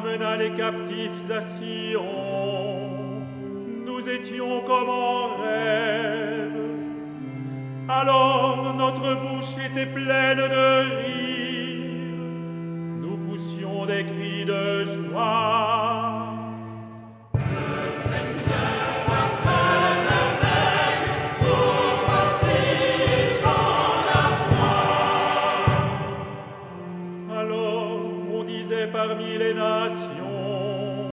emmena les captifs à Sion. Nous étions comme en rêve. Alors notre bouche était pleine de rires.